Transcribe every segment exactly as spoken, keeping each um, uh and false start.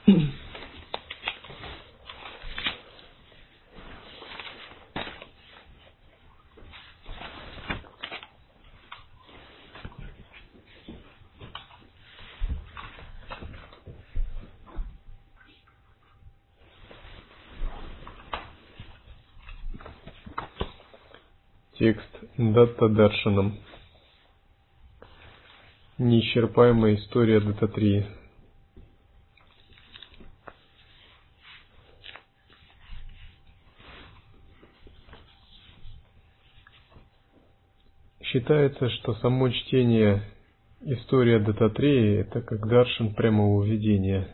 Текст Датта-даршанам. Неисчерпаемая история Даттатрии. Считается, что само чтение истории Даттатрии – это как даршан прямого видения.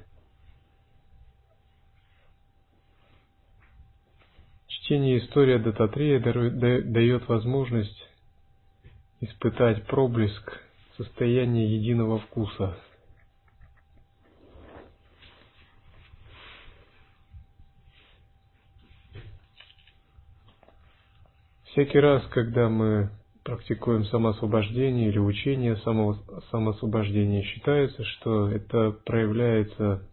Чтение истории Даттатрии дает возможность испытать проблеск состояния единого вкуса. Всякий раз, когда мы практикуем самоосвобождение или учение само, самоосвобождения, считается, что это проявляется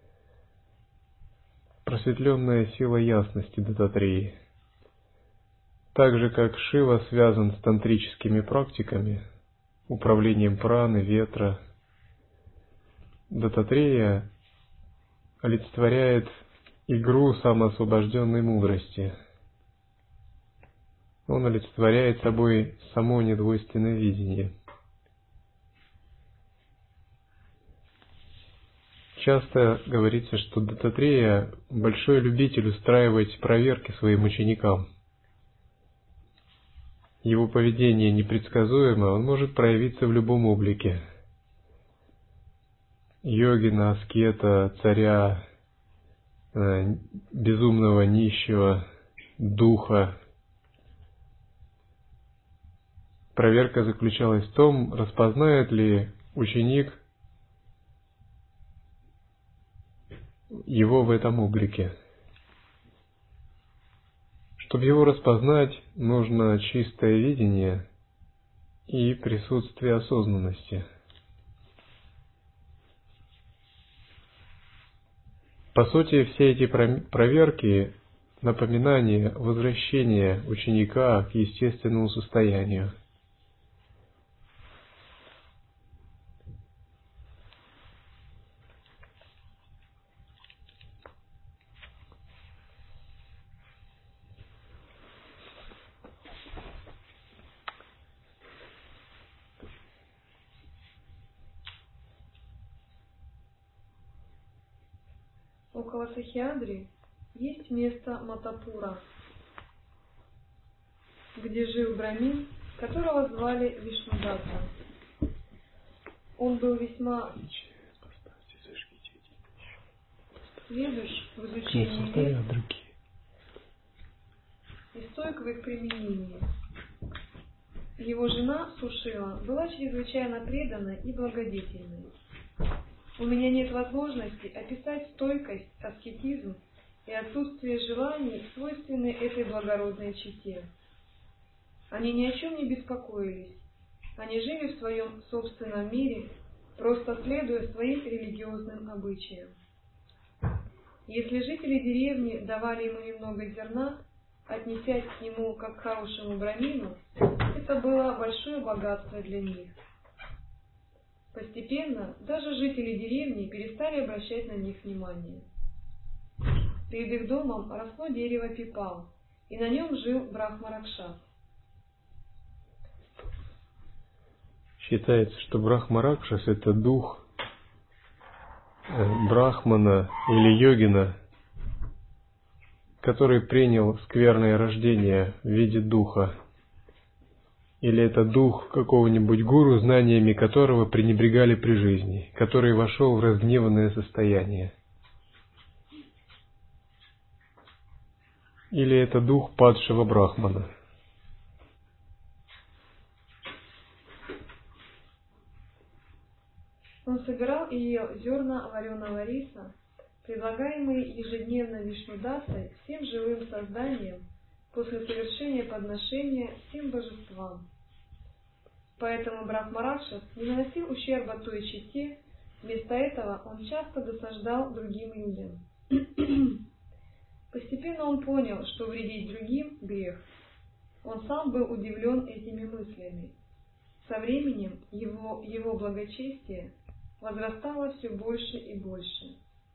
просветленная сила ясности Даттатрии. Так же, как Шива связан с тантрическими практиками, управлением праны, ветра, Даттатрия олицетворяет игру самоосвобожденной мудрости. Он олицетворяет собой само недвойственное видение. Часто говорится, что Даттатрия большой любитель устраивать проверки своим ученикам. Его поведение непредсказуемо, он может проявиться в любом облике. Йогина, аскета, царя, безумного нищего, духа. Проверка заключалась в том, распознает ли ученик его в этом облике. Чтобы его распознать, нужно чистое видение и присутствие осознанности. По сути, все эти проверки – напоминание возвращения ученика к естественному состоянию. Около Сахиадри есть место Матапура, где жил брамин, которого звали Вишнудатта. Он был весьма сведущ в изучении вед и стойк в их применении. Его жена Сушила была чрезвычайно преданной и благодетельной. У меня нет возможности описать стойкость, аскетизм и отсутствие желаний, свойственные этой благородной чете. Они ни о чем не беспокоились. Они жили в своем собственном мире, просто следуя своим религиозным обычаям. Если жители деревни давали ему немного зерна, отнесясь к нему как к хорошему брамину, это было большое богатство для них. Постепенно даже жители деревни перестали обращать на них внимание. Перед их домом росло дерево пипал, и на нем жил Брахма-Ракшас. Считается, что Брахма-Ракшас – это дух Брахмана или йогина, который принял скверное рождение в виде духа. Или это дух какого-нибудь гуру, знаниями которого пренебрегали при жизни, который вошел в разгневанное состояние. Или это дух падшего брахмана. Он собирал и ел зерна вареного риса, предлагаемые ежедневно Вишнудаттой всем живым созданиям после совершения подношения всем божествам. Поэтому Брахма-Ракшас не наносил ущерба той чете, Вместо этого он часто досаждал другим людям. Постепенно он понял, что вредить другим – грех. Он сам был удивлен этими мыслями. Со временем его, его благочестие возрастало все больше и больше.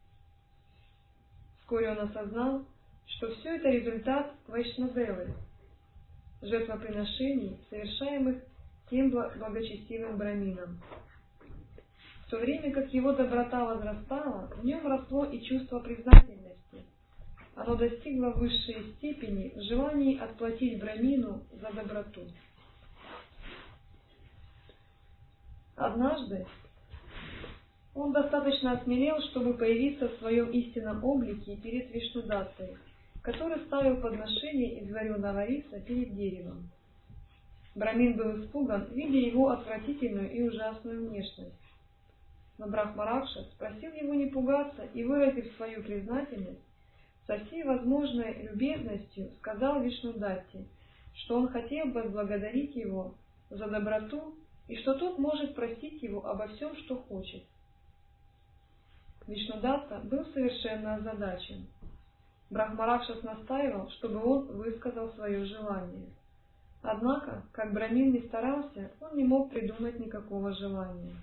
Вскоре он осознал, что все это результат вайшнавы, жертвоприношений, совершаемых тем благочестивым брамином. В то время как его доброта возрастала, в нем росло и чувство признательности. Оно достигло высшей степени в желании отплатить брамину за доброту. Однажды он достаточно осмелел, чтобы появиться в своем истинном облике перед Вишнудаттой, который ставил подношение из вареного риса перед деревом. Брамин был испуган, видя его отвратительную и ужасную внешность. Но Брахмаракша спросил его не пугаться и, выразив свою признательность, со всей возможной любезностью сказал Вишнудатте, что он хотел бы благодарить его за доброту и что тот может просить его обо всем, что хочет. Вишнудатта был совершенно озадачен. Брахмаракшас настаивал, чтобы он высказал свое желание. Однако, как брамин не старался, он не мог придумать никакого желания.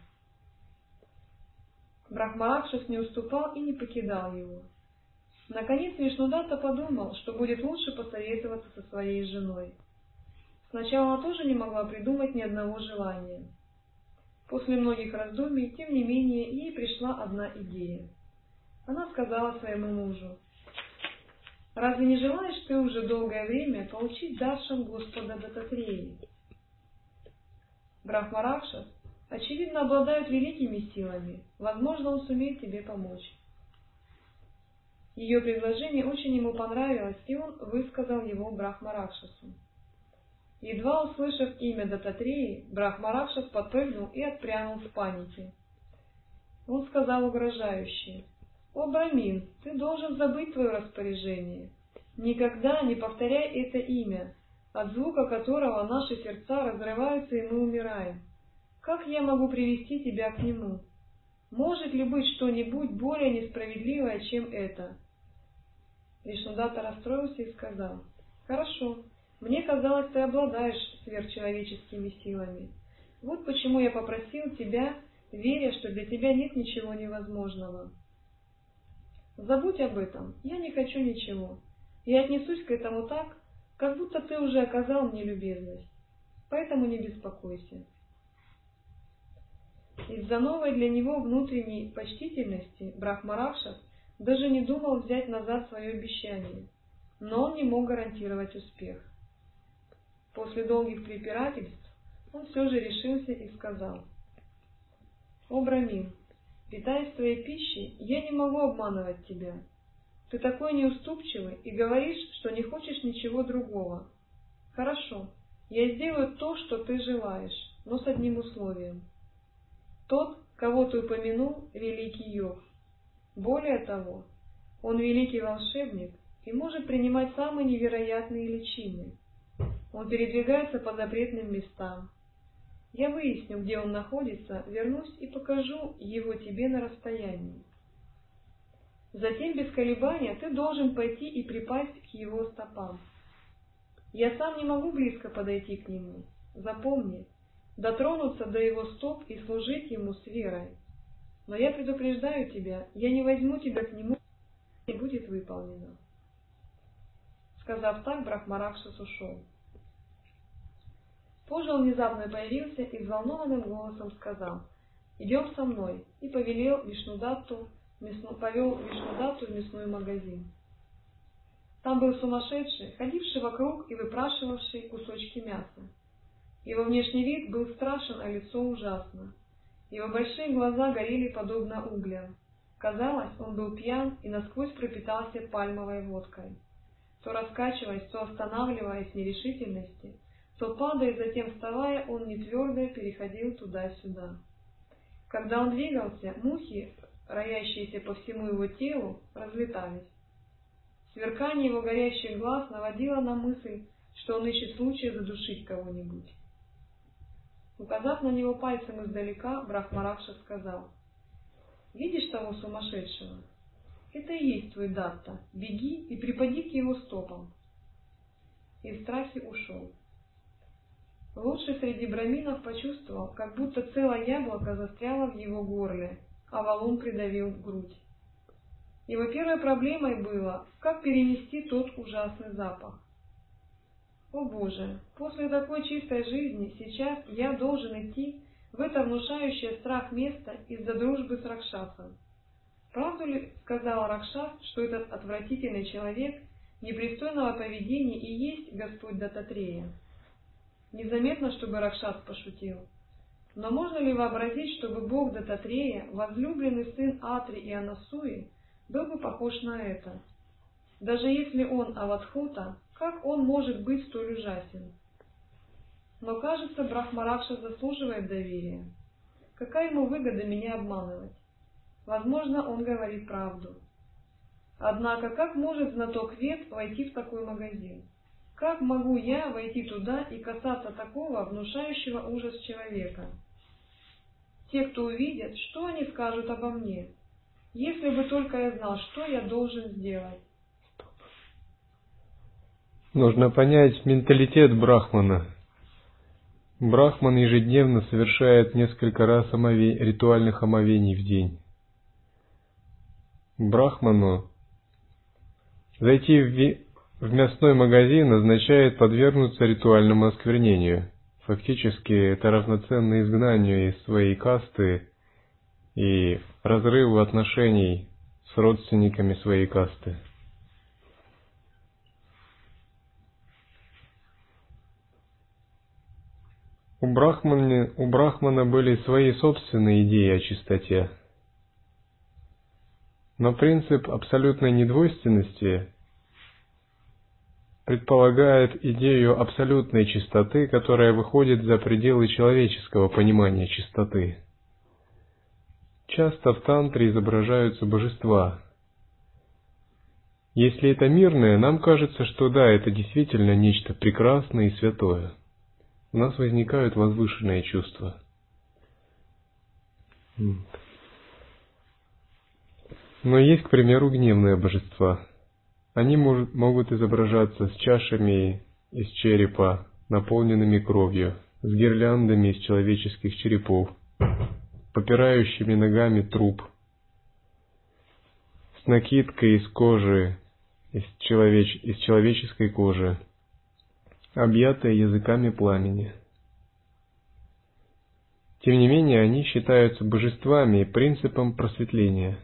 Брахмаракшас не уступал и не покидал его. Наконец Вишнудатта подумал, что будет лучше посоветоваться со своей женой. Сначала она тоже не могла придумать ни одного желания. После многих раздумий, тем не менее, ей пришла одна идея. Она сказала своему мужу: «Разве не желаешь ты уже долгое время получить даршан Господа Даттатреи? Брахмаракшас, очевидно, обладает великими силами. Возможно, он сумеет тебе помочь». Ее предложение очень ему понравилось, и он высказал его Брахмаракшасу. Едва услышав имя Даттатреи, Брахмаракшас подпрыгнул и отпрянул в панике. Он сказал угрожающе: «О, Брамин, ты должен забыть твое распоряжение. Никогда не повторяй это имя, от звука которого наши сердца разрываются и мы умираем. Как я могу привести тебя к нему? Может ли быть что-нибудь более несправедливое, чем это?» Вишнудатта расстроился и сказал: «Хорошо, мне казалось, ты обладаешь сверхчеловеческими силами. Вот почему я попросил тебя, веря, что для тебя нет ничего невозможного. Забудь об этом, я не хочу ничего. Я отнесусь к этому так, как будто ты уже оказал мне любезность. Поэтому не беспокойся». Из-за новой для него внутренней почтительности Брахмаракшас даже не думал взять назад свое обещание, но он не мог гарантировать успех. После долгих препирательств он все же решился и сказал: «О, Брамин, питаясь твоей пищей, я не могу обманывать тебя. Ты такой неуступчивый и говоришь, что не хочешь ничего другого. Хорошо, я сделаю то, что ты желаешь, но с одним условием. Тот, кого ты упомянул, великий йог. Более того, он великий волшебник и может принимать самые невероятные личины. Он передвигается по запретным местам. Я выясню, где он находится, вернусь и покажу его тебе на расстоянии. Затем без колебания ты должен пойти и припасть к его стопам. Я сам не могу близко подойти к нему. Запомни, дотронуться до его стоп и служить ему с верой. Но я предупреждаю тебя, я не возьму тебя к нему, не будет выполнено». Сказав так, Брахмаракшас ушел. Позже он внезапно появился и взволнованным голосом сказал: «Идем со мной», и повелел Вишнудатту, мясну, повел Вишнудатту в мясной магазин. Там был сумасшедший, ходивший вокруг и выпрашивавший кусочки мяса. Его внешний вид был страшен, а лицо ужасно. Его большие глаза горели подобно углям. Казалось, он был пьян и насквозь пропитался пальмовой водкой. То раскачиваясь, то останавливаясь в нерешительности, то падая, затем вставая, он нетвердо переходил туда-сюда. Когда он двигался, мухи, роящиеся по всему его телу, разлетались. Сверкание его горящих глаз наводило на мысль, что он ищет случая задушить кого-нибудь. Указав на него пальцем издалека, Брахмаракшас сказал: видишь того сумасшедшего? Это и есть твой датта. Беги и припади к его стопам. И в страхе ушел. Лучший среди браминов почувствовал, как будто целое яблоко застряло в его горле, а валун придавил в грудь. Его первой проблемой было, как перенести тот ужасный запах. О Боже, после такой чистой жизни сейчас я должен идти в это внушающее страх место из-за дружбы с Ракшасом. Правду ли сказал Ракшас, что этот отвратительный человек непристойного поведения и есть Господь Даттатрея? Незаметно, чтобы Ракшас пошутил. Но можно ли вообразить, чтобы Бог Даттатрея, возлюбленный сын Атри и Анасуи, был бы похож на это? Даже если он Аватхута, как он может быть столь ужасен? Но, кажется, Брахмаракша заслуживает доверия. Какая ему выгода меня обманывать? Возможно, он говорит правду. Однако, как может знаток вед войти в такой магазин? Как могу я войти туда и касаться такого внушающего ужас человека? Те, кто увидят, что они скажут обо мне? Если бы только я знал, что я должен сделать. Нужно понять менталитет брахмана. Брахман ежедневно совершает несколько раз омове... ритуальных омовений в день. Брахману зайти в, ви... в мясной магазин означает подвергнуться ритуальному осквернению. Фактически это равноценно изгнанию из своей касты и разрыву отношений с родственниками своей касты. У Брахмана, у Брахмана были свои собственные идеи о чистоте. Но принцип абсолютной недвойственности предполагает идею абсолютной чистоты, которая выходит за пределы человеческого понимания чистоты. Часто в тантре изображаются божества. Если это мирное, нам кажется, что да, это действительно нечто прекрасное и святое. У нас возникают возвышенные чувства. Но есть, к примеру, гневные божества. Они может, могут изображаться с чашами из черепа, наполненными кровью, с гирляндами из человеческих черепов, попирающими ногами труп, с накидкой из кожи, из, человеч... из человеческой кожи, объятые языками пламени. Тем не менее, они считаются божествами и принципом просветления.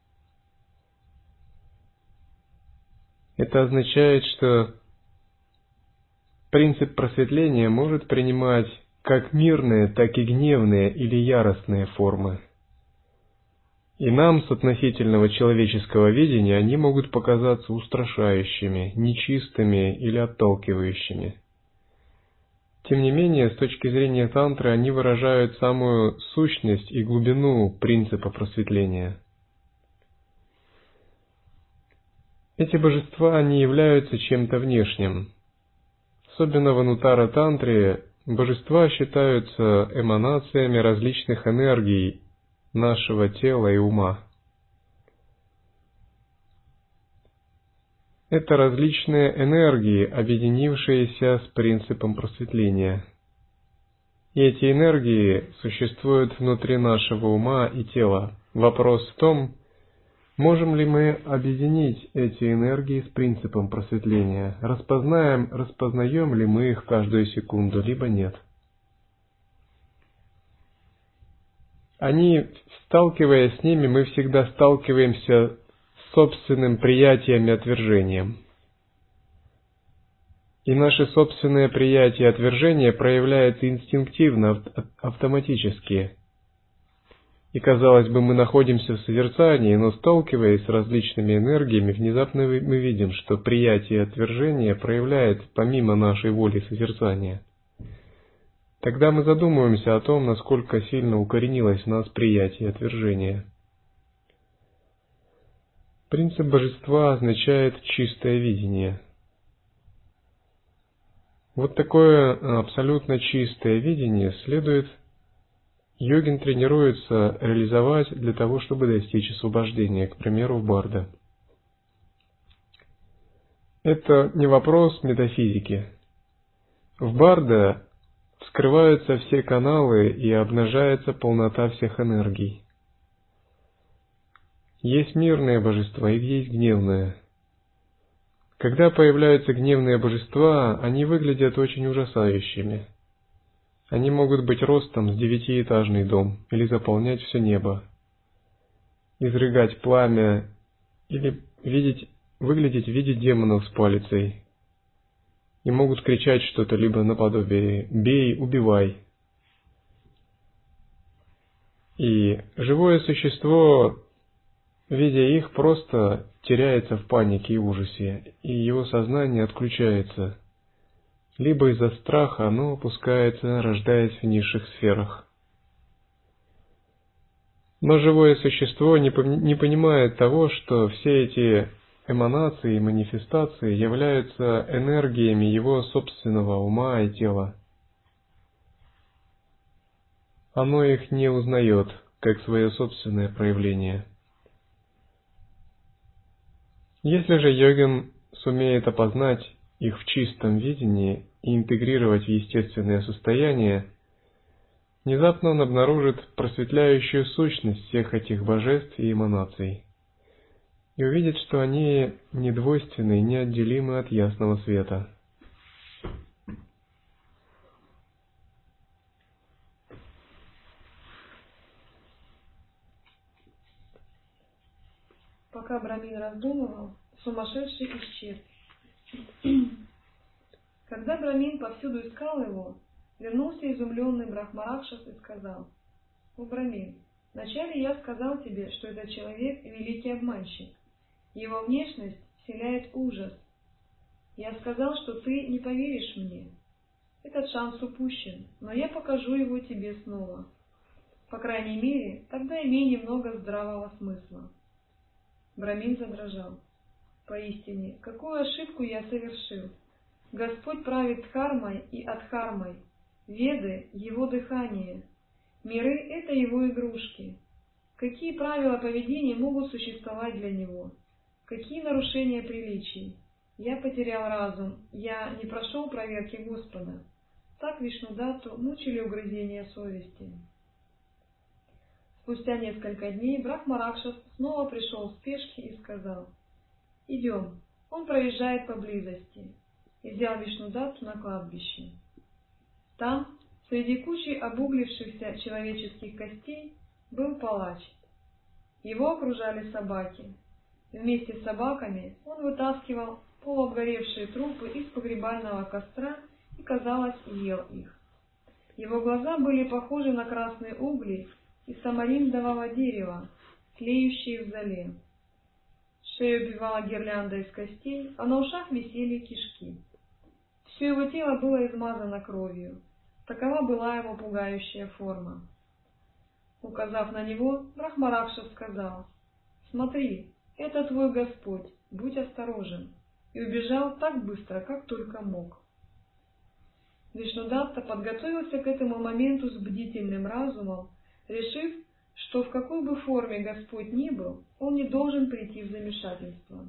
Это означает, что принцип просветления может принимать как мирные, так и гневные или яростные формы. И нам с относительного человеческого видения они могут показаться устрашающими, нечистыми или отталкивающими. Тем не менее, с точки зрения тантры, они выражают самую сущность и глубину принципа просветления. Эти божества не являются чем-то внешним. Особенно в анутара-тантре божества считаются эманациями различных энергий нашего тела и ума. Это различные энергии, объединившиеся с принципом просветления. И эти энергии существуют внутри нашего ума и тела. Вопрос в том, можем ли мы объединить эти энергии с принципом просветления? Распознаем, распознаем ли мы их каждую секунду, либо нет? Они, сталкиваясь с ними, мы всегда сталкиваемся с собственным приятием и отвержением. И наше собственное приятие и отвержение проявляется инстинктивно, автоматически. И, казалось бы, мы находимся в созерцании, но сталкиваясь с различными энергиями, внезапно мы видим, что приятие и отвержение проявляется помимо нашей воли созерцания. Тогда мы задумываемся о том, насколько сильно укоренилось в нас приятие и отвержение. Принцип божества означает чистое видение. Вот такое абсолютно чистое видение следует йогин тренируется реализовать для того, чтобы достичь освобождения, к примеру, в барда. Это не вопрос метафизики. В барда вскрываются все каналы и обнажается полнота всех энергий. Есть мирные божества и есть гневные. Когда появляются гневные божества, они выглядят очень ужасающими. Они могут быть ростом с девятиэтажный дом или заполнять все небо, изрыгать пламя или видеть, выглядеть в виде демонов с палицей. И могут кричать что-то либо наподобие «бей, убивай». И живое существо, видя их, просто теряется в панике и ужасе, и его сознание отключается. Либо из-за страха оно опускается, рождаясь в низших сферах. Но живое существо не, не понимает того, что все эти эманации и манифестации являются энергиями его собственного ума и тела. Оно их не узнает, как свое собственное проявление. Если же йогин сумеет опознать их в чистом видении и интегрировать в естественное состояние, внезапно он обнаружит просветляющую сущность всех этих божеств и эманаций и увидит, что они недвойственны и неотделимы от ясного света. Пока Брамин раздумывал, сумасшедший исчез. Когда Брамин повсюду искал его, вернулся изумленный Брахмаракшас и сказал: «О, Брамин, вначале я сказал тебе, что этот человек — великий обманщик. Его внешность вселяет ужас. Я сказал, что ты не поверишь мне. Этот шанс упущен, но я покажу его тебе снова. По крайней мере, тогда имей немного здравого смысла». Брамин задрожал. «Поистине, какую ошибку я совершил! Господь правит дхармой и адхармой. Веды — его дыхание. Миры — это его игрушки. Какие правила поведения могут существовать для него? Какие нарушения приличий? Я потерял разум, я не прошел проверки Господа». Так Вишнудатту мучили угрызения совести. Спустя несколько дней Брахмаракшас снова пришел в спешке и сказал: «Идем, он проезжает поблизости», и взял Вишнудатту на кладбище. Там, среди кучи обуглившихся человеческих костей, был палач. Его окружали собаки. Вместе с собаками он вытаскивал полуобгоревшие трупы из погребального костра и, казалось, ел их. Его глаза были похожи на красные угли из самариндового дерева, тлеющие в золе. Шею обвивала гирлянда из костей, а на ушах висели кишки. Все его тело было измазано кровью. Такова была его пугающая форма. Указав на него, Брахмаракшас сказал: «Смотри, это твой Господь, будь осторожен», и убежал так быстро, как только мог. Вишнудатта подготовился к этому моменту с бдительным разумом, решив, что в какой бы форме Господь ни был, он не должен прийти в замешательство.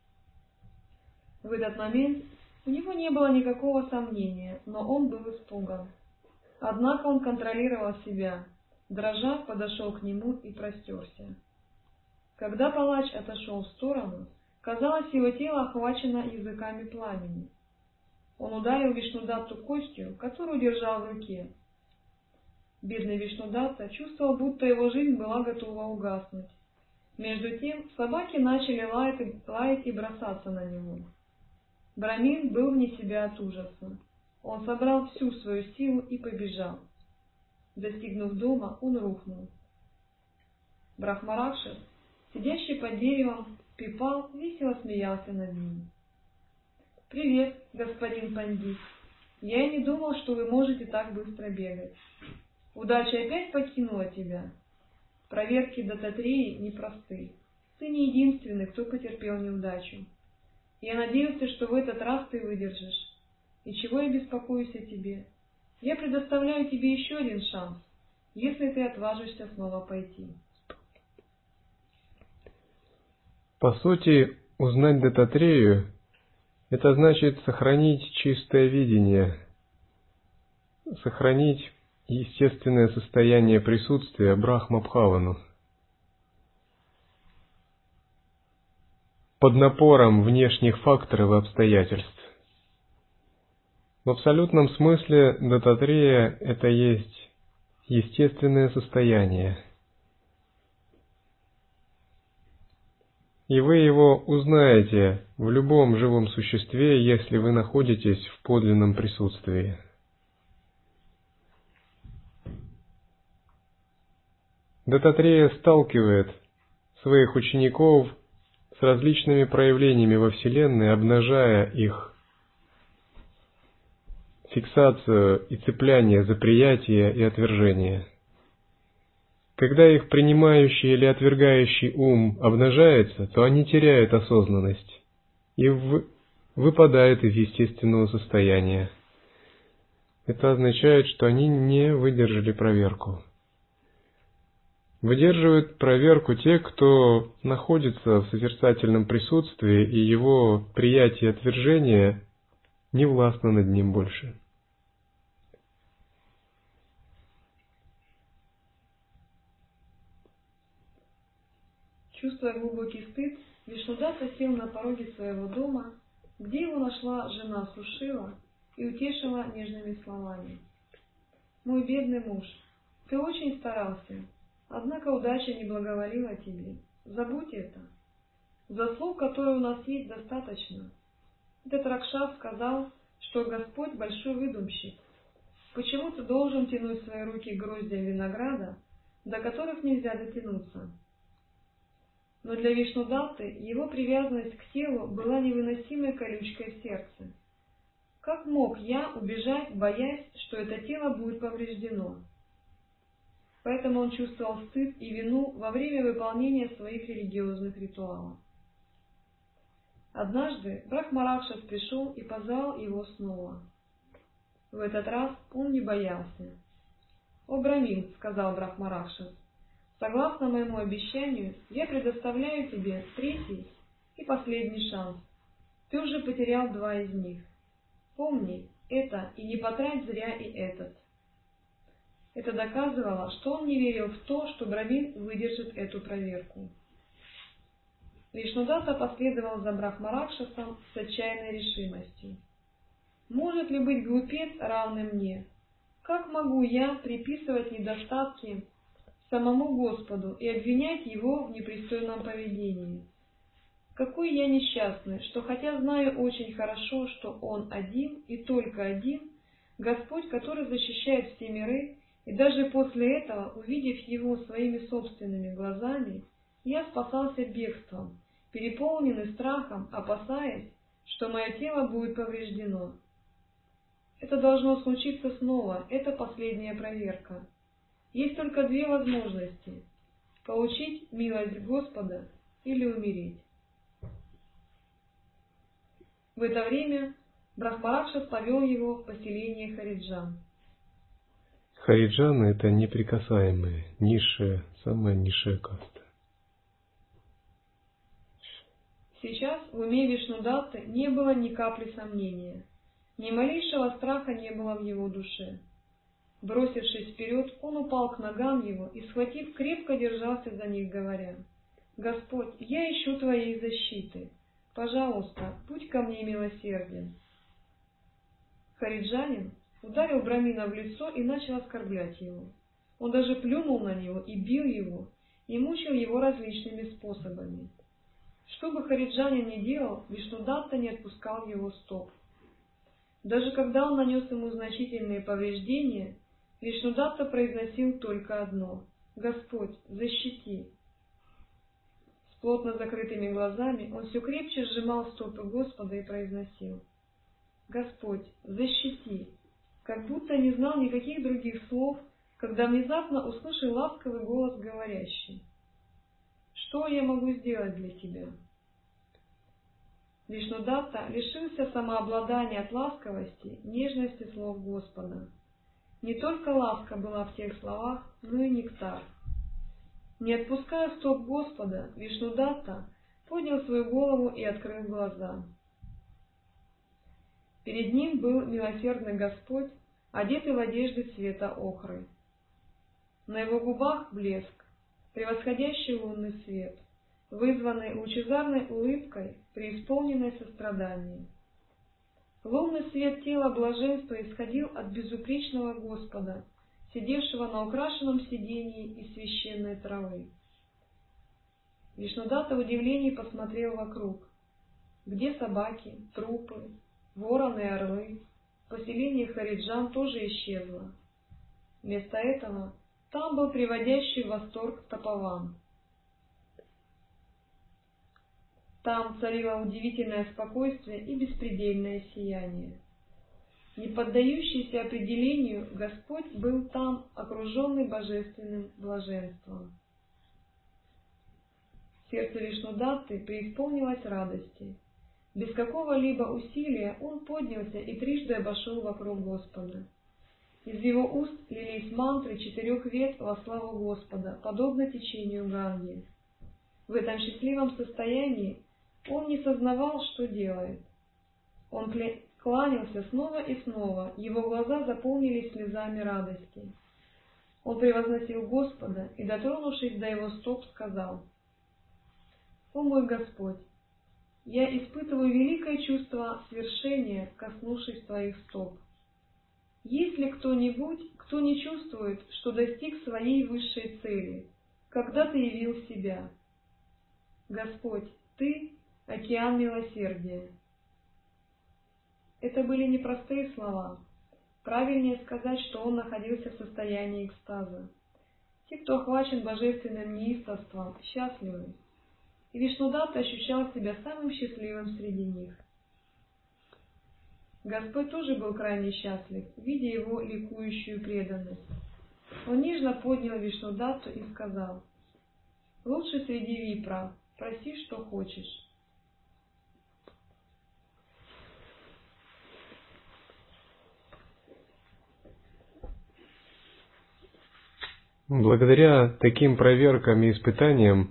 В этот момент у него не было никакого сомнения, но он был испуган. Однако он контролировал себя, дрожа подошел к нему и простерся. Когда палач отошел в сторону, казалось, его тело охвачено языками пламени. Он ударил Вишнудатту костью, которую держал в руке. Бедный Вишнудатта чувствовал, будто его жизнь была готова угаснуть. Между тем собаки начали лаять и, лаять и бросаться на него. Брамин был вне себя от ужаса. Он собрал всю свою силу и побежал. Достигнув дома, он рухнул. Брахмаракшас, сидящий под деревом пипал, весело смеялся над ним. «Привет, господин пандит. Я и не думал, что вы можете так быстро бегать. Удача опять покинула тебя. Проверки Даттатреи непросты. Ты не единственный, кто потерпел неудачу. Я надеялся, что в этот раз ты выдержишь. И чего я беспокоюсь о тебе? Я предоставляю тебе еще один шанс. если ты отважишься снова пойти. По сути, узнать Дататрею — это значит сохранить чистое видение, сохранить естественное состояние присутствия Брахма-бхавану. Под напором внешних факторов и обстоятельств. В абсолютном смысле Дататрея — это есть естественное состояние. И вы его узнаете в любом живом существе, если вы находитесь в подлинном присутствии. Дататрея сталкивает своих учеников с различными проявлениями во Вселенной, обнажая их фиксацию и цепляние за приятие и отвержение. Когда их принимающий или отвергающий ум обнажается, то они теряют осознанность и в... выпадают из естественного состояния. Это означает, что они не выдержали проверку. Выдерживают проверку те, кто находится в созерцательном присутствии, и его приятие и отвержение не властно над ним больше. Чувствуя глубокий стыд, Вишнудата сел на пороге своего дома, где его нашла жена Сушила и утешила нежными словами. «Мой бедный муж, ты очень старался, однако удача не благоволила тебе. Забудь это. Заслуг, которые у нас есть, достаточно. Этот Ракшас сказал, что Господь большой выдумщик. Почему ты должен тянуть свои руки к гроздям винограда, до которых нельзя дотянуться?» Но для Вишнудатты его привязанность к телу была невыносимой колючкой в сердце. Как мог я убежать, боясь, что это тело будет повреждено? Поэтому он чувствовал стыд и вину во время выполнения своих религиозных ритуалов. Однажды Брахмаракшас пришел и позвал его снова. В этот раз он не боялся. «О, Брамин, — сказал Брахмаракшас, — согласно моему обещанию, я предоставляю тебе третий и последний шанс. Ты уже потерял два из них. Помни это и не потрать зря и этот». Это доказывало, что он не верил в то, что Брамин выдержит эту проверку. Вишнудата последовал за Брахмаракшасом с отчаянной решимостью. «Может ли быть глупец равный мне? Как могу я приписывать недостатки самому Господу и обвинять его в непристойном поведении? Какой я несчастный, что хотя знаю очень хорошо, что Он один и только один, Господь, который защищает все миры, и даже после этого, увидев Его своими собственными глазами, я спасался бегством, переполненный страхом, опасаясь, что мое тело будет повреждено. Это должно случиться снова, это последняя проверка. Есть только две возможности – получить милость Господа или умереть». В это время Брахмаракшас повел его в поселение Хариджан. Хариджаны — это неприкасаемые, низшая, самая низшая каста. Сейчас в уме Вишнудатты не было ни капли сомнения, ни малейшего страха не было в его душе. Бросившись вперед, он упал к ногам его и, схватив, крепко держался за них, говоря: «Господь, я ищу Твоей защиты. Пожалуйста, будь ко мне милосерден». Хариджанин ударил Брамина в лицо и начал оскорблять его. Он даже плюнул на него и бил его, и мучил его различными способами. Что бы Хариджанин ни делал, Вишнудатта не отпускал его стоп. Даже когда он нанес ему значительные повреждения, Вишнудатта произносил только одно: «Господь, защити». С плотно закрытыми глазами он все крепче сжимал стопы Господа и произносил: «Господь, защити», как будто не знал никаких других слов, когда внезапно услышал ласковый голос говорящий: «Что я могу сделать для тебя?» Вишнудатта лишился самообладания от ласковости, нежности слов Господа. Не только ласка была в тех словах, но и нектар. Не отпуская стоп Господа, Вишнудатта поднял свою голову и открыл глаза. Перед ним был милосердный Господь, одетый в одежды цвета охры. На его губах блеск, превосходящий лунный свет, вызванный лучезарной улыбкой, преисполненной состраданием. Лунный свет тела блаженства исходил от безупречного Господа, сидевшего на украшенном сидении из священной травы. Вишнудатта в удивлении посмотрел вокруг. Где собаки, трупы, вороны и орлы? Поселение Хариджан тоже исчезло. Вместо этого там был приводящий в восторг Тапаван. Там царило удивительное спокойствие и беспредельное сияние. Не поддающийся определению, Господь был там, окруженный божественным блаженством. Сердце Вишнудатты преисполнилось радости. Без какого-либо усилия он поднялся и трижды обошел вокруг Господа. Из его уст лились мантры четырех вед во славу Господа, подобно течению Ганги. В этом счастливом состоянии он не сознавал, что делает. Он кланялся снова и снова, его глаза заполнились слезами радости. Он превозносил Господа и, дотронувшись до его стоп, сказал: «О мой Господь, я испытываю великое чувство свершения, коснувшись твоих стоп. Есть ли кто-нибудь, кто не чувствует, что достиг своей высшей цели, когда ты явил себя? Господь, ты — океан милосердия». Это были непростые слова. Правильнее сказать, что он находился в состоянии экстаза. Те, кто охвачен божественным неистовством, счастливы. И Вишнудатта ощущал себя самым счастливым среди них. Господь тоже был крайне счастлив, видя его ликующую преданность. Он нежно поднял Вишнудатту и сказал: «Лучший среди випра, проси, что хочешь». Благодаря таким проверкам и испытаниям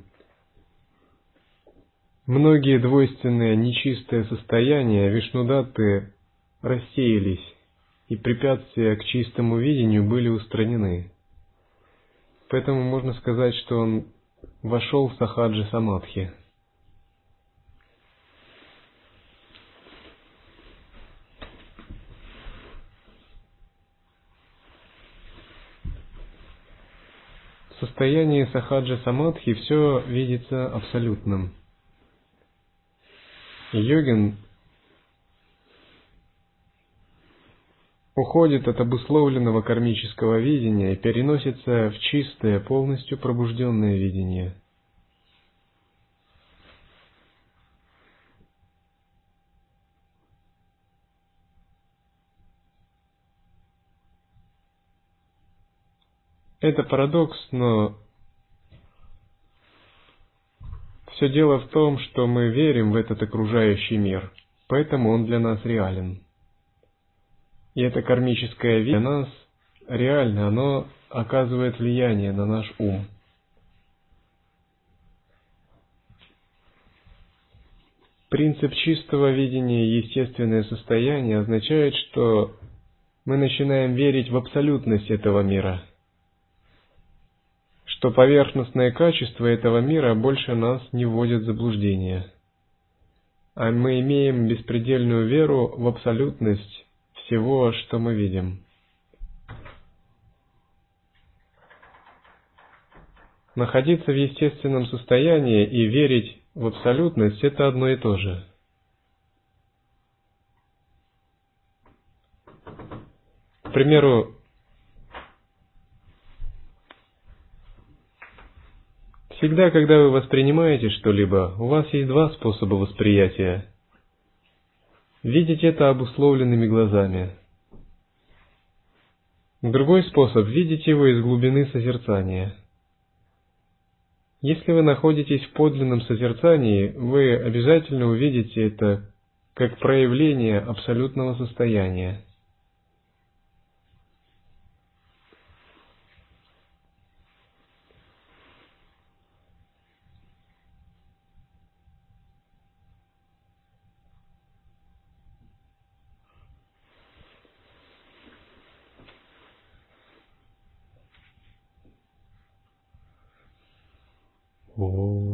многие двойственные нечистые состояния Вишнудатты рассеялись, и препятствия к чистому видению были устранены. Поэтому можно сказать, что он вошел в сахаджи самадхи. В состоянии сахаджи самадхи все видится абсолютным. Йогин уходит от обусловленного кармического видения и переносится в чистое, полностью пробужденное видение. Это парадокс, но все дело в том, что мы верим в этот окружающий мир, поэтому он для нас реален. И это кармическое видение для нас реально, оно оказывает влияние на наш ум. Принцип чистого видения и естественное состояние означает, что мы начинаем верить в абсолютность этого мира, что поверхностные качества этого мира больше нас не вводят в заблуждение, а мы имеем беспредельную веру в абсолютность всего, что мы видим. Находиться в естественном состоянии и верить в абсолютность – это одно и то же. К примеру, всегда, когда вы воспринимаете что-либо, у вас есть два способа восприятия. Видеть это обусловленными глазами. Другой способ – видеть его из глубины созерцания. Если вы находитесь в подлинном созерцании, вы обязательно увидите это как проявление абсолютного состояния. О.